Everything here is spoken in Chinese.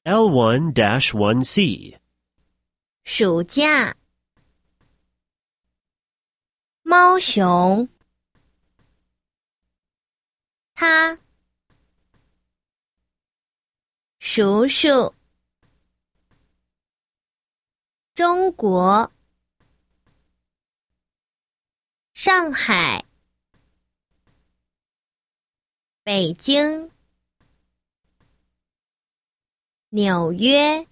L1-1C 暑假，猫熊，他，叔叔，中国，上海，北京，纽约。